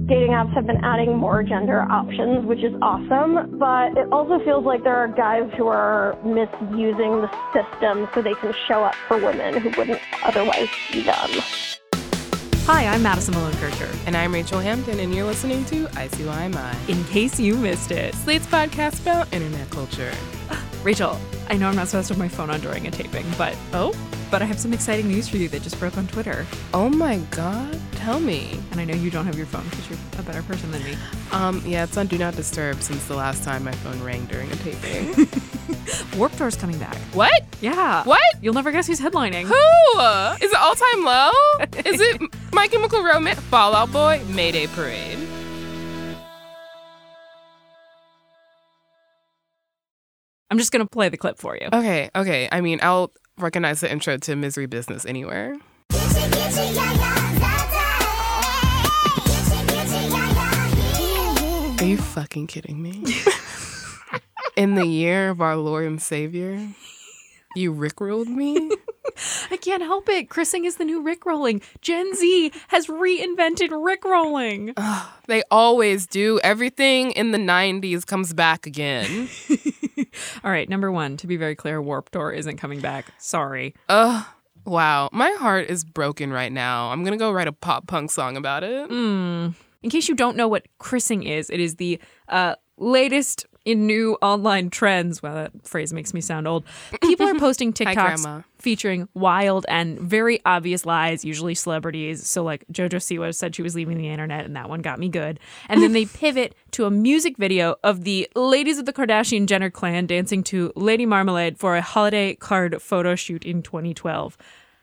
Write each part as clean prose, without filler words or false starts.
dating apps have been adding more gender options, which is awesome, but it also feels like there are guys who are misusing the system so they can show up for women who wouldn't otherwise see them. Hi, I'm Madison Malone-Kircher. And I'm Rachel Hampton, and you're listening to ICYMI. In case you missed it. Slate's podcast about internet culture. Rachel, I know I'm not supposed to have my phone on during a taping, but I have some exciting news for you that just broke on Twitter. Oh my God, tell me. And I know you don't have your phone because you're a better person than me. Yeah, it's on Do Not Disturb since the last time my phone rang during a taping. Warped Tour's coming back. What? Yeah. What? You'll never guess who's headlining. Who? Is it All Time Low? Is it My Chemical Romance, Fall Out Boy, Mayday Parade? I'm just going to play the clip for you. Okay. I mean, I'll recognize the intro to Misery Business anywhere. Are you fucking kidding me? In the year of our Lord and Savior, you rickrolled me? I can't help it. Chrising is the new rickrolling. Gen Z has reinvented rickrolling. They always do. Everything in the 90s comes back again. All right, number one, to be very clear, Warped Tour isn't coming back. Sorry. Wow. My heart is broken right now. I'm going to go write a pop punk song about it. In case you don't know what chrising is, it is the latest in new online trends. Well, that phrase makes me sound old. People are posting TikToks featuring wild and very obvious lies, usually celebrities. So like JoJo Siwa said she was leaving the internet, and that one got me good. And then they pivot to a music video of the ladies of the Kardashian-Jenner clan dancing to Lady Marmalade for a holiday card photo shoot in 2012.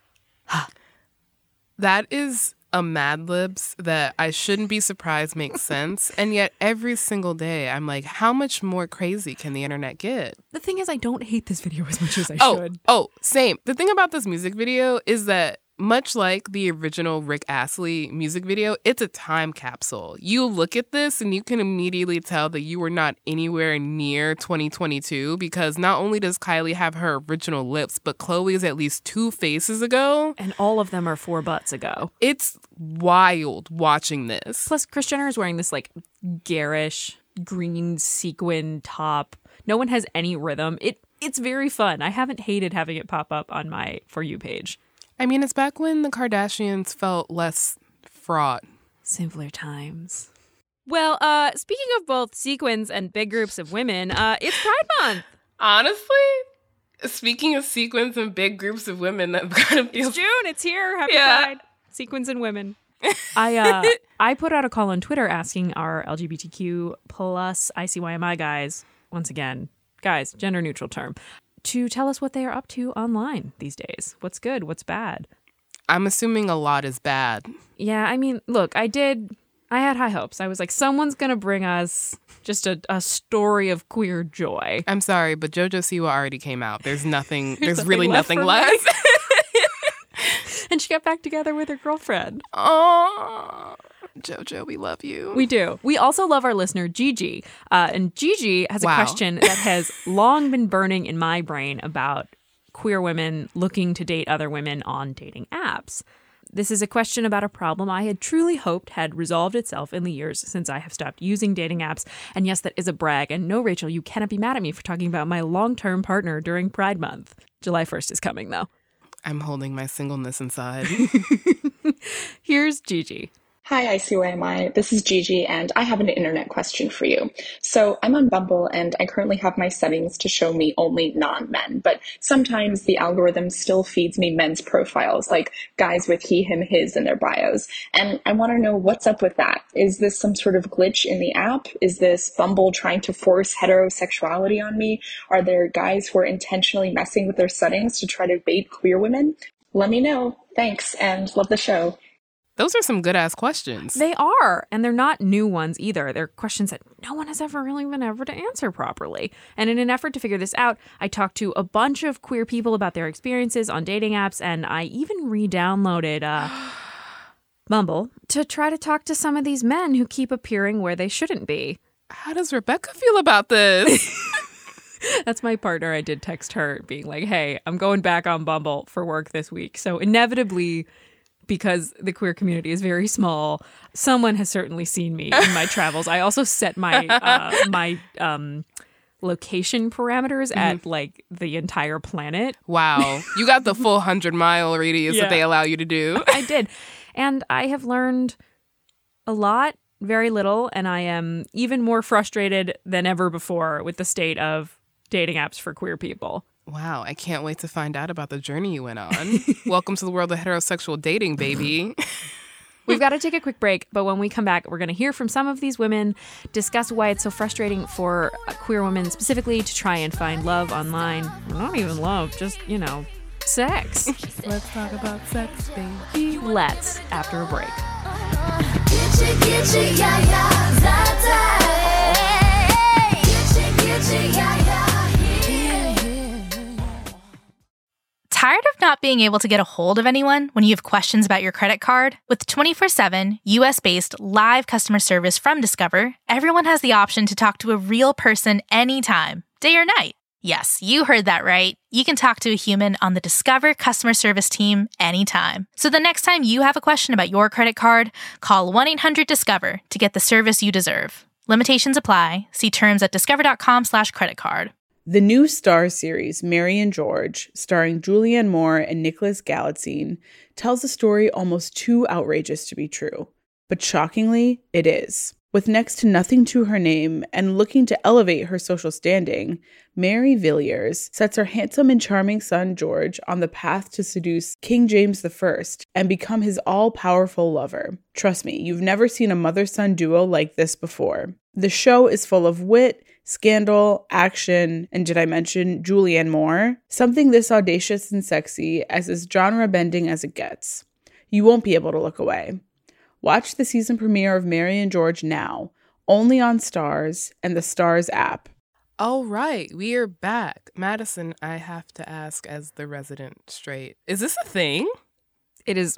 That is a Mad Libs that I shouldn't be surprised makes sense. And yet every single day I'm like, how much more crazy can the internet get? The thing is, I don't hate this video as much as I should. Oh, same. The thing about this music video is that much like the original Rick Astley music video, it's a time capsule. You look at this and you can immediately tell that you were not anywhere near 2022 because not only does Kylie have her original lips, but Khloe is at least 2 faces ago. And all of them are 4 butts ago. It's wild watching this. Plus, Kris Jenner is wearing this like garish green sequin top. No one has any rhythm. It's very fun. I haven't hated having it pop up on my For You page. I mean, it's back when the Kardashians felt less fraught. Simpler times. Well, speaking of both sequins and big groups of women, it's Pride Month. Honestly, speaking of sequins and big groups of women, that kind of feels... It's June. It's here. Happy Pride. Sequins and women. I put out a call on Twitter asking our LGBTQ plus ICYMI guys, once again, guys, gender neutral term, to tell us what they are up to online these days. What's good? What's bad? I'm assuming a lot is bad. Yeah, I mean, look, I had high hopes. I was like, someone's going to bring us just a story of queer joy. I'm sorry, but JoJo Siwa already came out. There's really nothing left. And she got back together with her girlfriend. Oh, JoJo, we love you. We do. We also love our listener, Gigi. And Gigi has a question that has long been burning in my brain about queer women looking to date other women on dating apps. This is a question about a problem I had truly hoped had resolved itself in the years since I have stopped using dating apps. And yes, that is a brag. And no, Rachel, you cannot be mad at me for talking about my long-term partner during Pride Month. July 1st is coming, though. I'm holding my singleness inside. Here's Gigi. Hi, ICYMI. This is Gigi, and I have an internet question for you. So I'm on Bumble, and I currently have my settings to show me only non-men, but sometimes the algorithm still feeds me men's profiles, like guys with he, him, his in their bios. And I want to know what's up with that. Is this some sort of glitch in the app? Is this Bumble trying to force heterosexuality on me? Are there guys who are intentionally messing with their settings to try to bait queer women? Let me know. Thanks, and love the show. Those are some good-ass questions. They are, and they're not new ones either. They're questions that no one has ever really been able to answer properly. And in an effort to figure this out, I talked to a bunch of queer people about their experiences on dating apps, and I even re-downloaded Bumble to try to talk to some of these men who keep appearing where they shouldn't be. How does Rebecca feel about this? That's my partner. I did text her being like, hey, I'm going back on Bumble for work this week. So inevitably, because the queer community is very small, someone has certainly seen me in my travels. I also set my location parameters at like the entire planet. Wow. You got the full 100-mile radius that they allow you to do. I did. And I have learned a lot, very little, and I am even more frustrated than ever before with the state of dating apps for queer people. Wow, I can't wait to find out about the journey you went on. Welcome to the world of heterosexual dating, baby. We've got to take a quick break, but when we come back, we're going to hear from some of these women, discuss why it's so frustrating for queer women specifically to try and find love online. Or not even love, just, sex. Let's talk about sex, baby. Let's, after a break. Tired of not being able to get a hold of anyone when you have questions about your credit card? With 24/7 US-based live customer service from Discover, everyone has the option to talk to a real person anytime, day or night. Yes, you heard that right. You can talk to a human on the Discover customer service team anytime. So the next time you have a question about your credit card, call 1-800-DISCOVER to get the service you deserve. Limitations apply. See terms at discover.com/creditcard. The new Star series, Mary and George, starring Julianne Moore and Nicholas Galitzine, tells a story almost too outrageous to be true. But shockingly, it is. With next to nothing to her name and looking to elevate her social standing, Mary Villiers sets her handsome and charming son George on the path to seduce King James I and become his all-powerful lover. Trust me, you've never seen a mother-son duo like this before. The show is full of wit, scandal, action, and did I mention Julianne Moore? Something this audacious and sexy as genre-bending as it gets. You won't be able to look away. Watch the season premiere of Mary and George now, only on Starz and the Starz app. All right, we are back. Madison, I have to ask as the resident straight, is this a thing? It is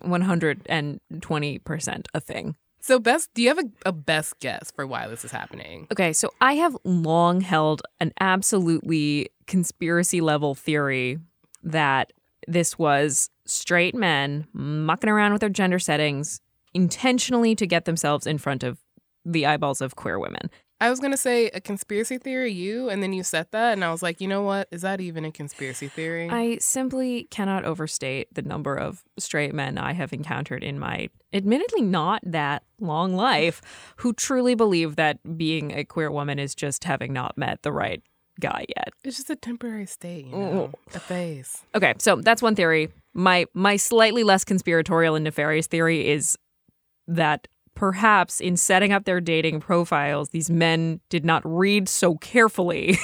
120% a thing. So do you have a best guess for why this is happening? Okay, so I have long held an absolutely conspiracy level theory that this was straight men mucking around with their gender settings intentionally to get themselves in front of the eyeballs of queer women. I was going to say a conspiracy theory, and then you said that, and I was like, you know what? Is that even a conspiracy theory? I simply cannot overstate the number of straight men I have encountered in my admittedly not that long life who truly believe that being a queer woman is just having not met the right guy yet. It's just a temporary state, a phase. Okay, so that's one theory. My slightly less conspiratorial and nefarious theory is that perhaps in setting up their dating profiles, these men did not read so carefully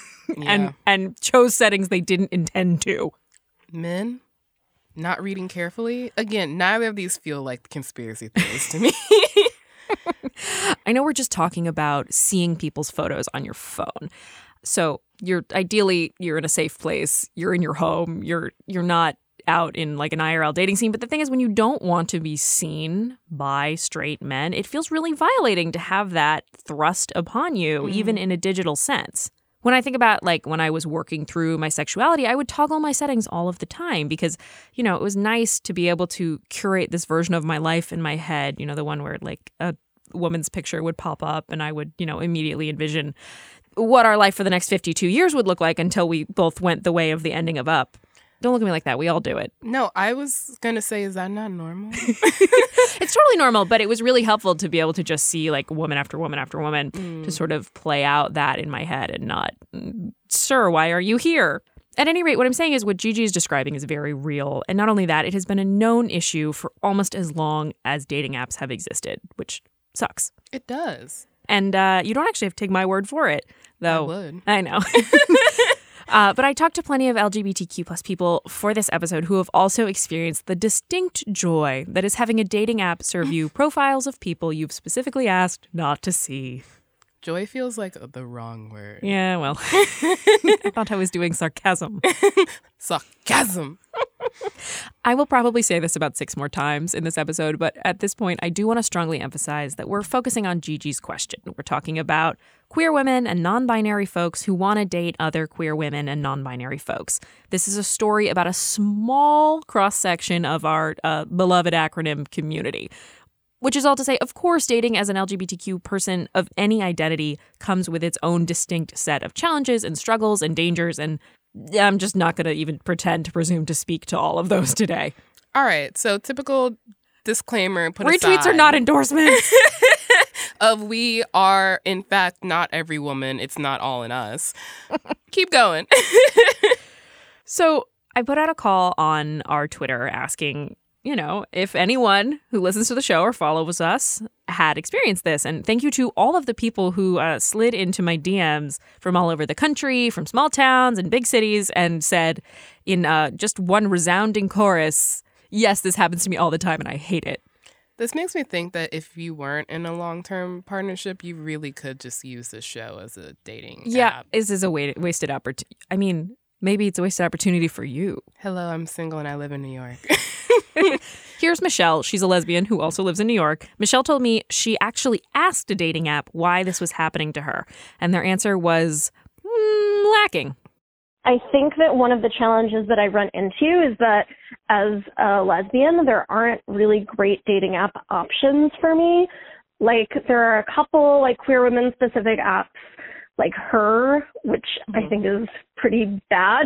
and chose settings they didn't intend to. Men not reading carefully? Again, neither of these feel like conspiracy theories to me. I know we're just talking about seeing people's photos on your phone. So you're in a safe place. You're in your home. You're not out in like an IRL dating scene. But the thing is, when you don't want to be seen by straight men, it feels really violating to have that thrust upon you, even in a digital sense. When I think about like when I was working through my sexuality, I would toggle my settings all of the time because, it was nice to be able to curate this version of my life in my head, the one where like a woman's picture would pop up and I would, immediately envision what our life for the next 52 years would look like until we both went the way of the ending of Up. Don't look at me like that. We all do it. No, I was going to say, is that not normal? It's totally normal, but it was really helpful to be able to just see like woman after woman after woman to sort of play out that in my head and not, sir, why are you here? At any rate, what I'm saying is what Gigi is describing is very real. And not only that, it has been a known issue for almost as long as dating apps have existed, which sucks. It does. And you don't actually have to take my word for it, though. I would. I know. But I talked to plenty of LGBTQ plus people for this episode who have also experienced the distinct joy that is having a dating app serve you profiles of people you've specifically asked not to see. Joy feels like the wrong word. Yeah, well, I thought I was doing sarcasm. Sarcasm. I will probably say this about 6 more times in this episode, but at this point, I do want to strongly emphasize that we're focusing on Gigi's question. We're talking about queer women and non-binary folks who want to date other queer women and non-binary folks. This is a story about a small cross-section of our beloved acronym community. Which is all to say, of course, dating as an LGBTQ person of any identity comes with its own distinct set of challenges and struggles and dangers, and I'm just not going to even pretend to presume to speak to all of those today. All right, so typical disclaimer put aside. Retweets are not endorsements. Of we are, in fact, not every woman. It's not all in us. Keep going. So I put out a call on our Twitter asking, if anyone who listens to the show or follows us had experienced this. And thank you to all of the people who slid into my DMs from all over the country, from small towns and big cities, and said in just one resounding chorus, yes, this happens to me all the time and I hate it. This makes me think that if you weren't in a long-term partnership, you really could just use this show as a dating app. This is a wasted opportunity. I mean, maybe it's a wasted opportunity for you. Hello, I'm single and I live in New York. Here's Michelle. She's a lesbian who also lives in New York. Michelle told me she actually asked a dating app why this was happening to her. And their answer was lacking. I think that one of the challenges that I run into is that as a lesbian, there aren't really great dating app options for me. Like, there are a couple, queer women specific apps, like Her, which I think is pretty bad.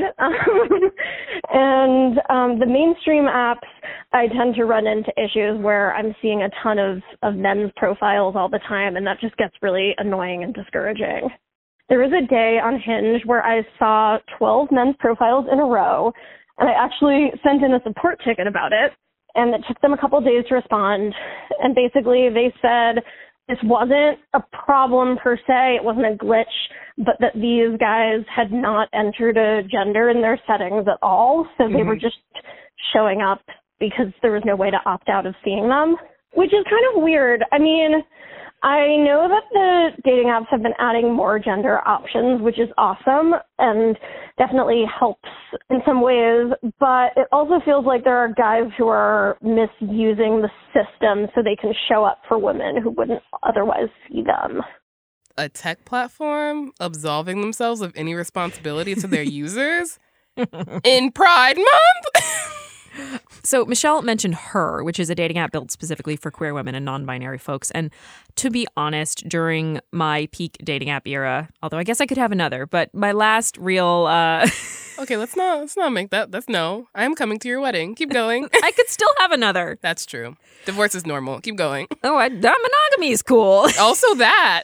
And the mainstream apps, I tend to run into issues where I'm seeing a ton of men's profiles all the time, and that just gets really annoying and discouraging. There was a day on Hinge where I saw 12 men's profiles in a row, and I actually sent in a support ticket about it, and it took them a couple of days to respond. And basically they said this wasn't a problem per se, it wasn't a glitch, but that these guys had not entered a gender in their settings at all, so they were just showing up because there was no way to opt out of seeing them, which is kind of weird. I mean, I know that the dating apps have been adding more gender options, which is awesome and definitely helps in some ways, but it also feels like there are guys who are misusing the system so they can show up for women who wouldn't otherwise see them. A tech platform absolving themselves of any responsibility to their users in Pride Month? So Michelle mentioned Her, which is a dating app built specifically for queer women and non-binary folks. And to be honest, during my peak dating app era, although I guess I could have another, but my last real... Okay, let's not make that. That's no. I am coming to your wedding. Keep going. I could still have another. That's true. Divorce is normal. Keep going. Oh, monogamy is cool. Also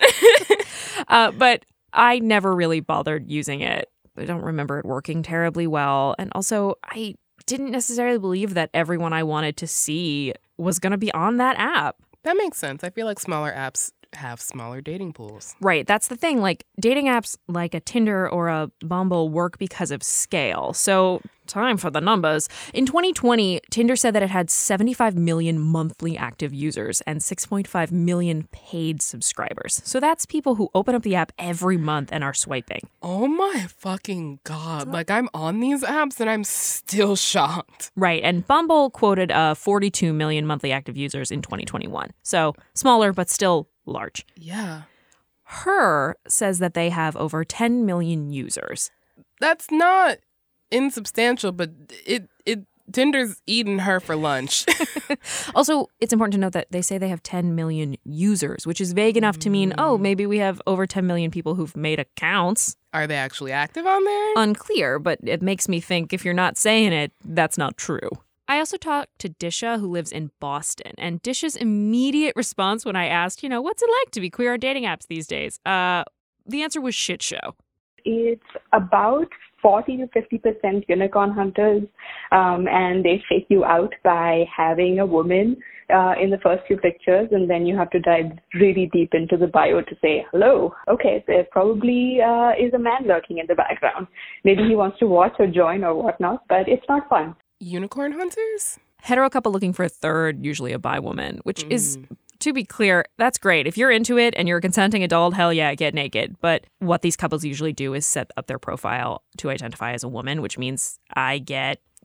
that. But I never really bothered using it. I don't remember it working terribly well. And also, I didn't necessarily believe that everyone I wanted to see was going to be on that app. That makes sense. I feel like smaller apps have smaller dating pools. Right. That's the thing. Like, dating apps like a Tinder or a Bumble work because of scale. So, time for the numbers. In 2020, Tinder said that it had 75 million monthly active users and 6.5 million paid subscribers. So that's people who open up the app every month and are swiping. Oh my fucking God. Like, I'm on these apps and I'm still shocked. Right. And Bumble quoted 42 million monthly active users in 2021. So smaller, but still large. Yeah. Her says that they have over 10 million users. That's not insubstantial, but it Tinder's eating her for lunch. Also, it's important to note that they say they have 10 million users, which is vague enough to mean, maybe we have over 10 million people who've made accounts. Are they actually active on there? Unclear, but it makes me think if you're not saying it, that's not true. I also talked to Disha, who lives in Boston, and Disha's immediate response when I asked, what's it like to be queer on dating apps these days? The answer was shit show. It's about 40 to 50% unicorn hunters, and they fake you out by having a woman in the first few pictures, and then you have to dive really deep into the bio to say, hello, okay, there probably is a man lurking in the background. Maybe he wants to watch or join or whatnot, but it's not fun. Unicorn hunters? Hetero couple looking for a third, usually a bi woman, which is, to be clear, that's great. If you're into it and you're a consenting adult, hell yeah, get naked. But what these couples usually do is set up their profile to identify as a woman, which means I get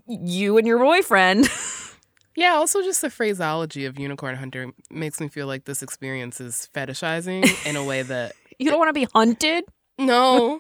you and your boyfriend. Yeah, also just the phraseology of unicorn hunter makes me feel like this experience is fetishizing in a way that... You don't want to be hunted? No.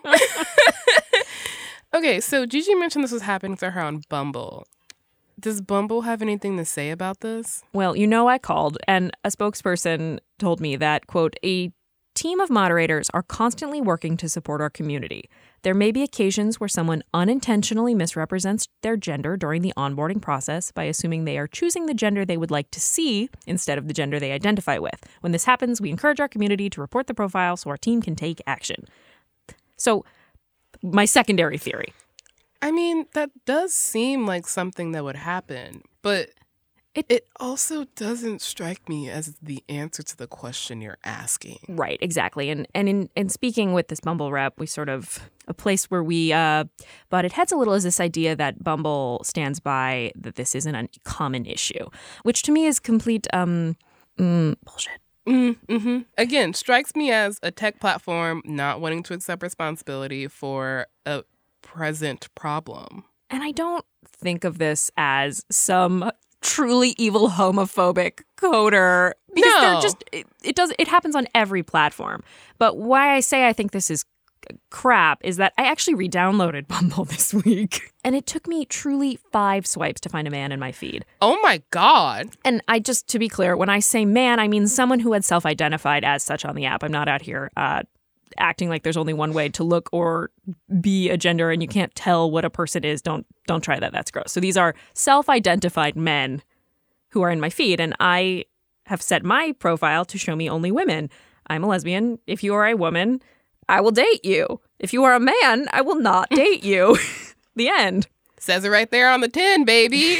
Okay, so Gigi mentioned this was happening to her on Bumble. Does Bumble have anything to say about this? Well, I called, and a spokesperson told me that, quote, a team of moderators are constantly working to support our community. There may be occasions where someone unintentionally misrepresents their gender during the onboarding process by assuming they are choosing the gender they would like to see instead of the gender they identify with. When this happens, we encourage our community to report the profile so our team can take action. So, my secondary theory. I mean, that does seem like something that would happen, but it also doesn't strike me as the answer to the question you're asking. Right, exactly. And in speaking with this Bumble rep, we sort of, a place where we butted heads a little is this idea that Bumble stands by that this isn't a common issue, which to me is complete bullshit. Mm-hmm. Again, strikes me as a tech platform not wanting to accept responsibility for a present problem. And I don't think of this as some truly evil homophobic coder, because it happens on every platform. But why I say I think this is crap is that I actually re-downloaded Bumble this week, and it took me truly 5 swipes to find a man in my feed. Oh my God. And to be clear, when I say man, I mean someone who had self-identified as such on the app. I'm not out here acting like there's only one way to look or be a gender and you can't tell what a person is. Don't try that. That's gross. So these are self-identified men who are in my feed, and I have set my profile to show me only women. I'm a lesbian. If you are a woman, I will date you. If you are a man, I will not date you. The end. Says it right there on the tin, baby.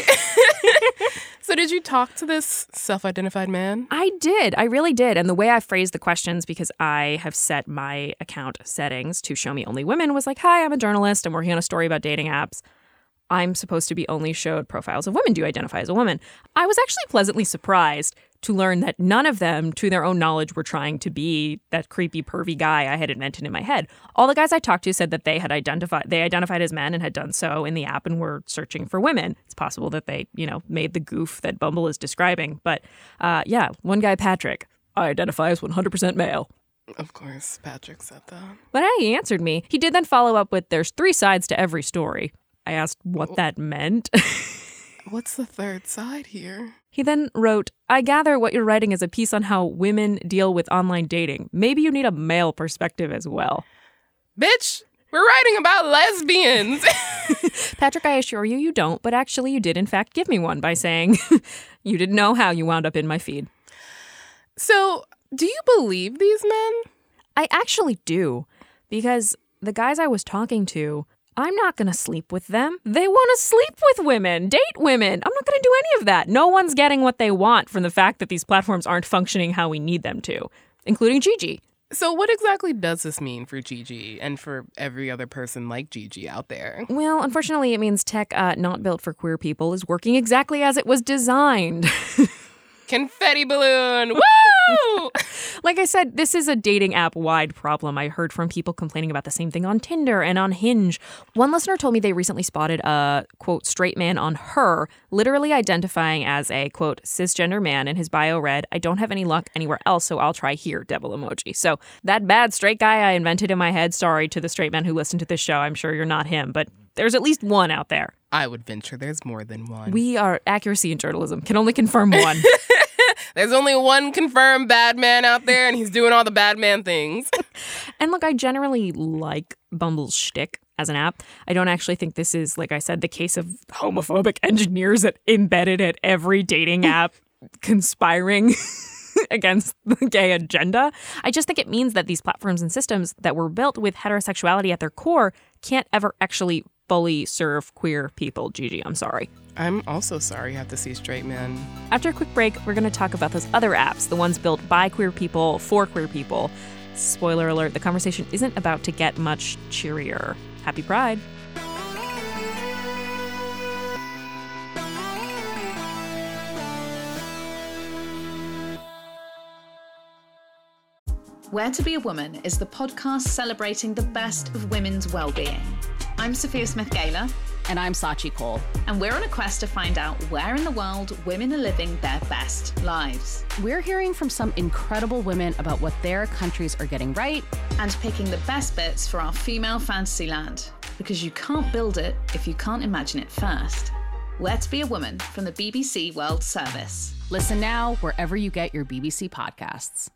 So did you talk to this self-identified man? I did. I really did. And the way I phrased the questions, because I have set my account settings to show me only women, was like, hi, I'm a journalist. I'm working on a story about dating apps. I'm supposed to be only showed profiles of women. Do you identify as a woman? I was actually pleasantly surprised to learn that none of them, to their own knowledge, were trying to be that creepy, pervy guy I had invented in my head. All the guys I talked to said that they identified as men and had done so in the app and were searching for women. It's possible that they, made the goof that Bumble is describing. But one guy, Patrick, I identify as 100% male. Of course, Patrick said that. But he answered me. He did then follow up with, there's 3 sides to every story. I asked what that meant. What's the third side here? He then wrote, I gather what you're writing is a piece on how women deal with online dating. Maybe you need a male perspective as well. Bitch, we're writing about lesbians. Patrick, I assure you, you don't. But actually, you did, in fact, give me one by saying you didn't know how you wound up in my feed. So, do you believe these men? I actually do. Because the guys I was talking to, I'm not going to sleep with them. They want to sleep with women, date women. I'm not going to do any of that. No one's getting what they want from the fact that these platforms aren't functioning how we need them to, including Gigi. So what exactly does this mean for Gigi and for every other person like Gigi out there? Well, unfortunately, it means tech not built for queer people is working exactly as it was designed. Confetti balloon. Woo! Like I said, this is a dating app-wide problem. I heard from people complaining about the same thing on Tinder and on Hinge. One listener told me they recently spotted a, quote, straight man on Her, literally identifying as a, quote, cisgender man, and his bio read, I don't have any luck anywhere else, so I'll try here, devil emoji. So that bad straight guy I invented in my head, sorry to the straight men who listen to this show, I'm sure you're not him, but there's at least one out there. I would venture there's more than one. We are accuracy in journalism, can only confirm one. There's only one confirmed bad man out there, and he's doing all the bad man things. And look, I generally like Bumble's shtick as an app. I don't actually think this is, like I said, the case of homophobic engineers that embedded at every dating app conspiring against the gay agenda. I just think it means that these platforms and systems that were built with heterosexuality at their core can't ever actually fully serve queer people. Gigi, I'm sorry. I'm also sorry you have to see straight men. After a quick break, we're going to talk about those other apps, the ones built by queer people for queer people. Spoiler alert, the conversation isn't about to get much cheerier. Happy Pride. Where to Be a Woman is the podcast celebrating the best of women's well-being. I'm Sophia Smith-Gaylor. And I'm Sachi Cole. And we're on a quest to find out where in the world women are living their best lives. We're hearing from some incredible women about what their countries are getting right. And picking the best bits for our female fantasy land. Because you can't build it if you can't imagine it first. Where to Be a Woman from the BBC World Service. Listen now wherever you get your BBC podcasts.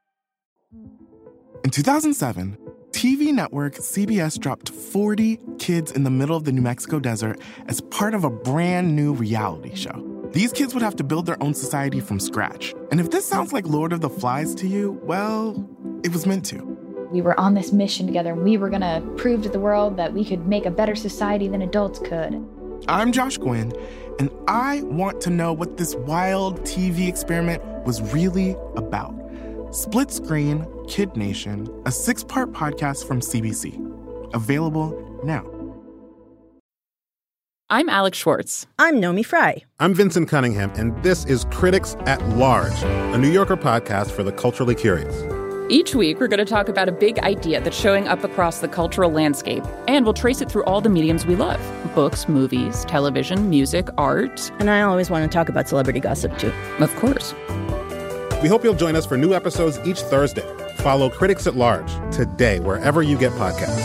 In 2007, TV network CBS dropped 40 kids in the middle of the New Mexico desert as part of a brand new reality show. These kids would have to build their own society from scratch. And if this sounds like Lord of the Flies to you, well, it was meant to. We were on this mission together, and we were going to prove to the world that we could make a better society than adults could. I'm Josh Gwynn, and I want to know what this wild TV experiment was really about. Split Screen, Kid Nation, a 6-part podcast from CBC. Available now. I'm Alex Schwartz. I'm Nomi Fry. I'm Vincent Cunningham, and this is Critics at Large, a New Yorker podcast for the culturally curious. Each week, we're going to talk about a big idea that's showing up across the cultural landscape, and we'll trace it through all the mediums we love. Books, movies, television, music, art. And I always want to talk about celebrity gossip, too. Of course. We hope you'll join us for new episodes each Thursday. Follow Critics at Large today, wherever you get podcasts.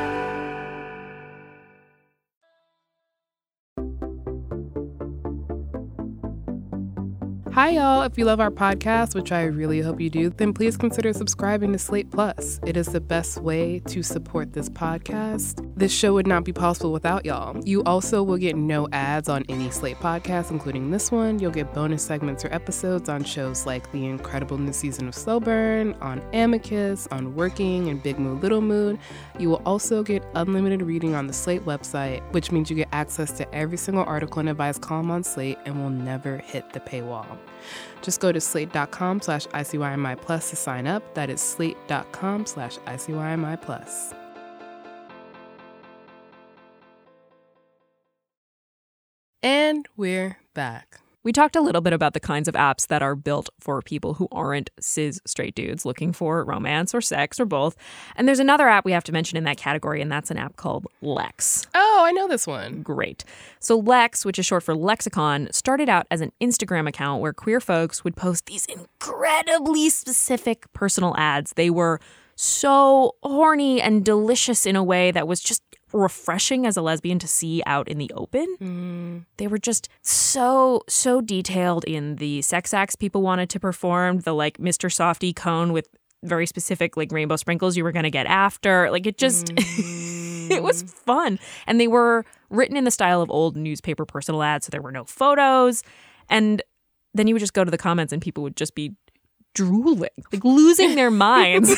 Hi, y'all. If you love our podcast, which I really hope you do, then please consider subscribing to Slate Plus. It is the best way to support this podcast. This show would not be possible without y'all. You also will get no ads on any Slate podcast, including this one. You'll get bonus segments or episodes on shows like the incredible new season of Slow Burn, on Amicus, on Working, and Big Mood, Little Mood. You will also get unlimited reading on the Slate website, which means you get access to every single article and advice column on Slate and will never hit the paywall. Just go to slate.com/ICYMI Plus to sign up. That is slate.com/ICYMI Plus. And we're back. We talked a little bit about the kinds of apps that are built for people who aren't cis straight dudes looking for romance or sex or both. And there's another app we have to mention in that category, and that's an app called Lex. Oh, I know this one. Great. So Lex, which is short for Lexicon, started out as an Instagram account where queer folks would post these incredibly specific personal ads. They were so horny and delicious in a way that was just refreshing as a lesbian to see out in the open. They were just so detailed in the sex acts people wanted to perform, the like Mr. Softy cone with very specific like rainbow sprinkles you were going to get after. Like it just, it was fun. And they were written in the style of old newspaper personal ads, so there were no photos. And then you would just go to the comments and people would just be drooling, like losing their minds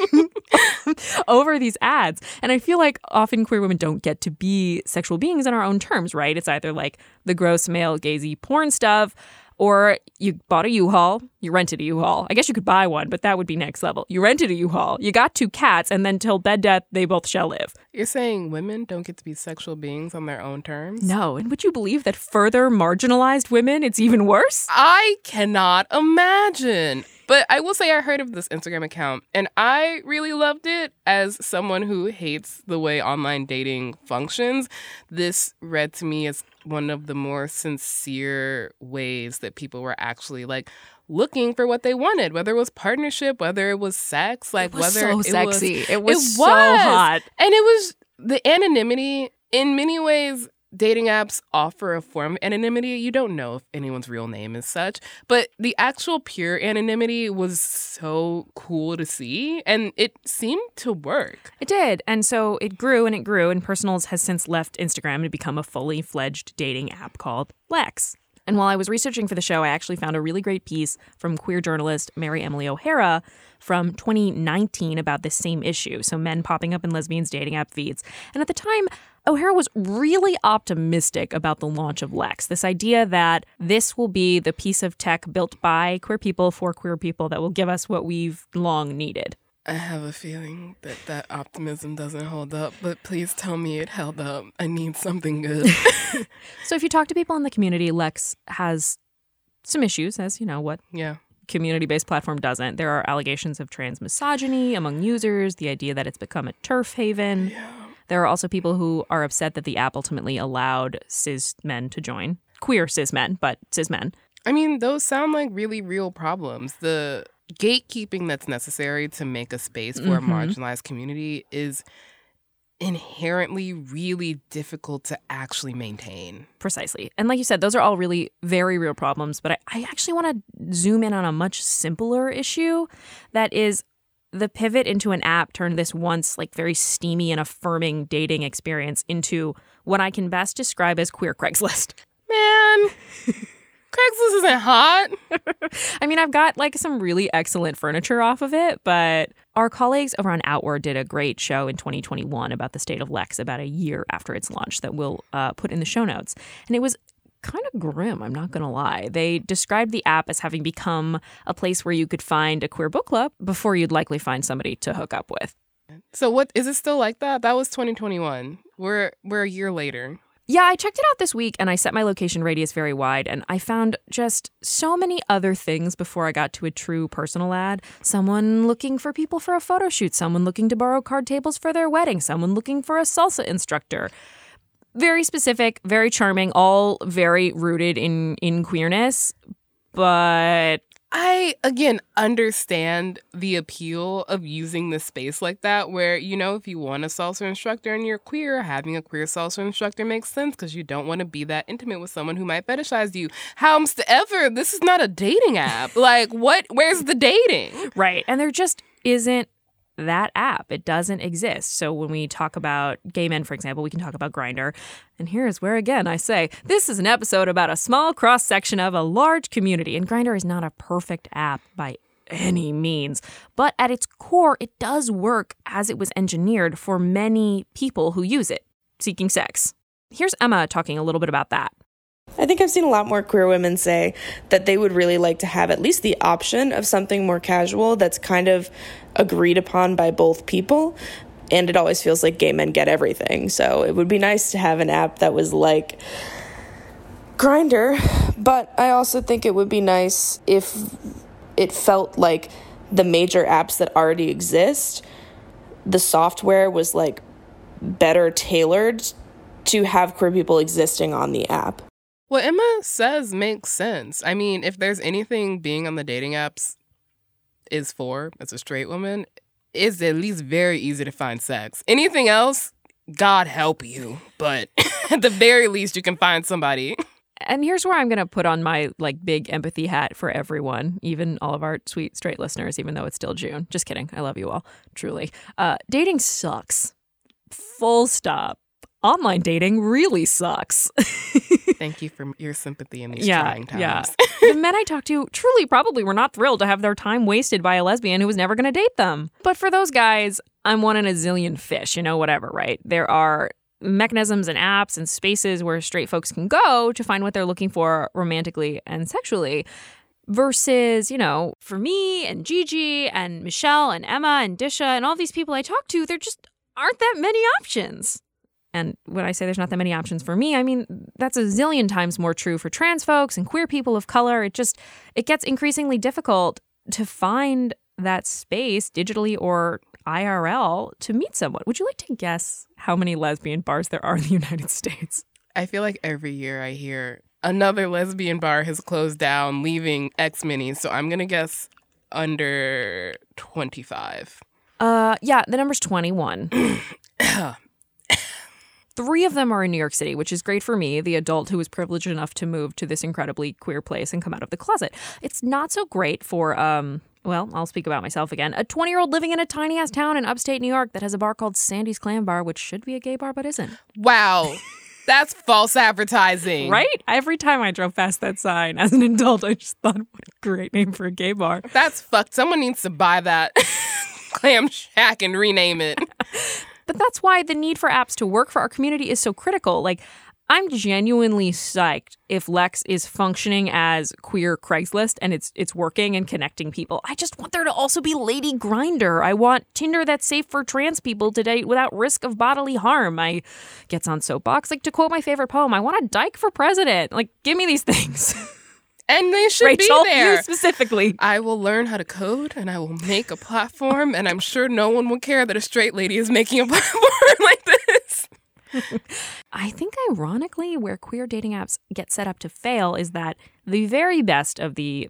over these ads. And I feel like often queer women don't get to be sexual beings in our own terms, right? It's either like the gross male gazy porn stuff, or you bought a U-Haul, you rented a U-Haul. I guess you could buy one, but that would be next level. You rented a U-Haul, you got 2 cats, and then till bed death, they both shall live. You're saying women don't get to be sexual beings on their own terms? No, and would you believe that further marginalized women, it's even worse? I cannot imagine. But I will say I heard of this Instagram account, and I really loved it. As someone who hates the way online dating functions, this read to me as one of the more sincere ways that people were actually like looking for what they wanted, whether it was partnership, whether it was sex, like it was whether so it sexy. was, it was so hot. And it was the anonymity. In many ways, dating apps offer a form of anonymity. You don't know if anyone's real name is such, but the actual pure anonymity was so cool to see, and it seemed to work. It did, and so it grew, and Personals has since left Instagram to become a fully fledged dating app called Lex. And while I was researching for the show, I actually found a really great piece from queer journalist Mary Emily O'Hara from 2019 about this same issue, so men popping up in lesbians' dating app feeds. And at the time, O'Hara was really optimistic about the launch of Lex, this idea that this will be the piece of tech built by queer people for queer people that will give us what we've long needed. I have a feeling that optimism doesn't hold up, but please tell me it held up. I need something good. So if you talk to people in the community, Lex has some issues, as you know, what community-based platform doesn't. There are allegations of trans misogyny among users, the idea that it's become a turf haven. Yeah. There are also people who are upset that the app ultimately allowed cis men to join. Queer cis men, but cis men. I mean, those sound like really real problems. The gatekeeping that's necessary to make a space for a marginalized community is inherently really difficult to actually maintain. Precisely. And like you said, those are all really very real problems. But I actually want to zoom in on a much simpler issue. That is, the pivot into an app turned this once like very steamy and affirming dating experience into what I can best describe as queer Craigslist. Man, Craigslist isn't hot. I mean, I've got like some really excellent furniture off of it, but our colleagues over on Outward did a great show in 2021 about the state of Lex about a year after its launch that we'll put in the show notes. And it was kind of grim, I'm not going to lie. They described the app as having become a place where you could find a queer book club before you'd likely find somebody to hook up with. So what, is it still like that? That was 2021. We're a year later. Yeah, I checked it out this week and I set my location radius very wide and I found just so many other things before I got to a true personal ad. Someone looking for people for a photo shoot, someone looking to borrow card tables for their wedding, someone looking for a salsa instructor. Very specific, very charming, all very rooted in queerness, but I, again, understand the appeal of using the space like that where, you know, if you want a salsa instructor and you're queer, having a queer salsa instructor makes sense because you don't want to be that intimate with someone who might fetishize you. However, this is not a dating app. Like, where's the dating? Right. And there just isn't that app. It doesn't exist. So when we talk about gay men, for example, we can talk about Grindr. And here's where, again, I say, this is an episode about a small cross-section of a large community. And Grindr is not a perfect app by any means. But at its core, it does work as it was engineered for many people who use it, seeking sex. Here's Emma talking a little bit about that. I think I've seen a lot more queer women say that they would really like to have at least the option of something more casual that's kind of agreed upon by both people. And it always feels like gay men get everything. So it would be nice to have an app that was like Grindr. But I also think it would be nice if it felt like the major apps that already exist, the software was like better tailored to have queer people existing on the app. What Emma says makes sense. I mean, if there's anything being on the dating apps is for, as a straight woman, it's at least very easy to find sex. Anything else, God help you. But at the very least, you can find somebody. And here's where I'm going to put on my like big empathy hat for everyone, even all of our sweet straight listeners, even though it's still June. Just kidding. I love you all, truly. Dating sucks. Full stop. Online dating really sucks. Thank you for your sympathy in these trying times. Yeah. The men I talked to truly probably were not thrilled to have their time wasted by a lesbian who was never going to date them. But for those guys, I'm one in a zillion fish, whatever, right? There are mechanisms and apps and spaces where straight folks can go to find what they're looking for romantically and sexually. Versus, for me and Gigi and Michelle and Emma and Disha and all these people I talk to, there just aren't that many options. And when I say there's not that many options for me, I mean, that's a zillion times more true for trans folks and queer people of color. It gets increasingly difficult to find that space digitally or IRL to meet someone. Would you like to guess how many lesbian bars there are in the United States? I feel like every year I hear another lesbian bar has closed down, leaving X many. So I'm going to guess under 25. Yeah, the number's 21. 3 of them are in New York City, which is great for me, the adult who was privileged enough to move to this incredibly queer place and come out of the closet. It's not so great for, I'll speak about myself again, a 20-year-old living in a tiny-ass town in upstate New York that has a bar called Sandy's Clam Bar, which should be a gay bar but isn't. Wow. That's false advertising. Right? Every time I drove past that sign as an adult, I just thought, what a great name for a gay bar. That's fucked. Someone needs to buy that clam shack and rename it. But that's why the need for apps to work for our community is so critical. Like, I'm genuinely psyched if Lex is functioning as queer Craigslist and it's working and connecting people. I just want there to also be Lady Grindr. I want Tinder that's safe for trans people to date without risk of bodily harm. I gets on soapbox. Like, to quote my favorite poem, I want a dyke for president. Like, give me these things. And they should Rachel, be there. You specifically. I will learn how to code and I will make a platform, and I'm sure no one will care that a straight lady is making a platform like this. I think ironically where queer dating apps get set up to fail is that the very best of the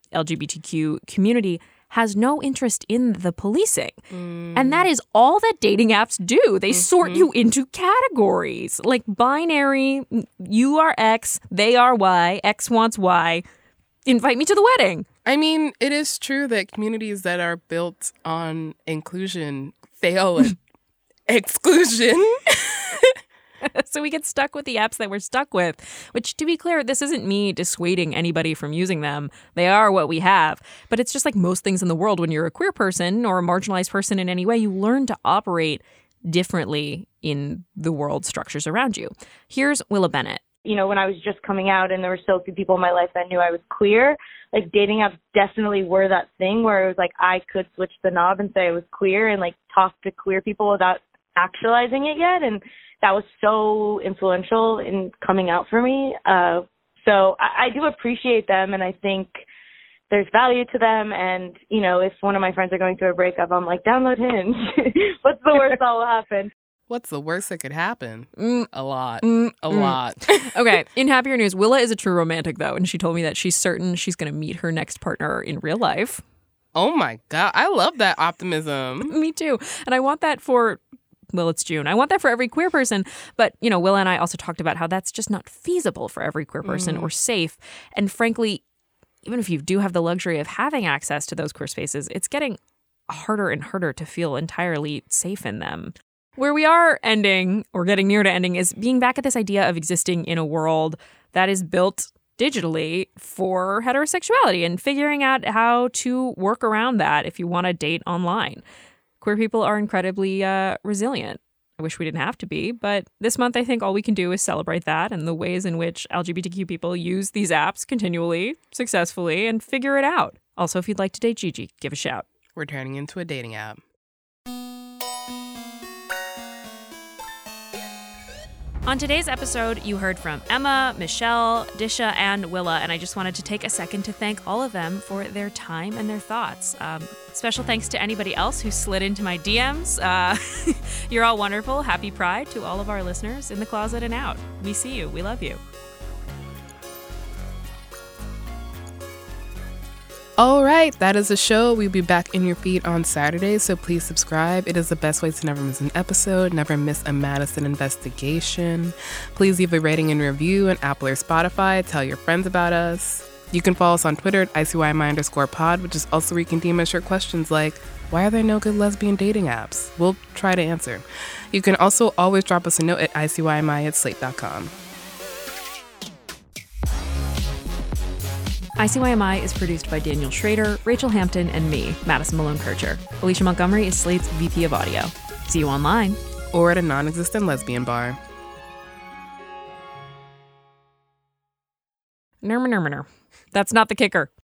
LGBTQ community has no interest in the policing. And that is all that dating apps do. They sort you into categories. Like binary, you are X, they are Y, X wants Y. Invite me to the wedding. I mean, it is true that communities that are built on inclusion fail at exclusion. So we get stuck with the apps that we're stuck with, which, to be clear, this isn't me dissuading anybody from using them. They are what we have. But it's just like most things in the world. When you're a queer person or a marginalized person in any way, you learn to operate differently in the world structures around you. Here's Willa Bennett. You know, when I was just coming out and there were so few people in my life that knew I was queer, like dating apps definitely were that thing where it was like I could switch the knob and say I was queer and like talk to queer people without actualizing it yet. And that was so influential in coming out for me. So I do appreciate them, and I think there's value to them. And, you know, if one of my friends are going through a breakup, I'm like, download Hinge. What's the worst that will happen? What's the worst that could happen? A lot. A lot. Okay, in happier news, Willa is a true romantic, though, and she told me that she's certain she's going to meet her next partner in real life. Oh, my God. I love that optimism. Me too. And I want that for... Well, it's June. I want that for every queer person. But, you know, Willa and I also talked about how that's just not feasible for every queer person or safe. And frankly, even if you do have the luxury of having access to those queer spaces, it's getting harder and harder to feel entirely safe in them. Where we are ending or getting near to ending is being back at this idea of existing in a world that is built digitally for heterosexuality and figuring out how to work around that if you want to date online. Queer people are incredibly resilient. I wish we didn't have to be, but this month I think all we can do is celebrate that and the ways in which LGBTQ people use these apps continually, successfully, and figure it out. Also, if you'd like to date Gigi, give a shout. We're turning into a dating app. On today's episode, you heard from Emma, Michelle, Disha, and Willa, and I just wanted to take a second to thank all of them for their time and their thoughts. Special thanks to anybody else who slid into my DMs. You're all wonderful. Happy Pride to all of our listeners in the closet and out. We see you. We love you. All right, that is the show. We'll be back in your feed on Saturday, so please subscribe. It is the best way to never miss an episode, never miss a Madison investigation. Please leave a rating and review on Apple or Spotify. Tell your friends about us. You can follow us on Twitter at ICYMI_pod, which is also where you can DM us your questions like, why are there no good lesbian dating apps? We'll try to answer. You can also always drop us a note at ICYMI@slate.com. ICYMI is produced by Daniel Schrader, Rachel Hampton, and me, Madison Malone-Kircher. Alicia Montgomery is Slate's VP of Audio. See you online. Or at a non-existent lesbian bar. That's not the kicker.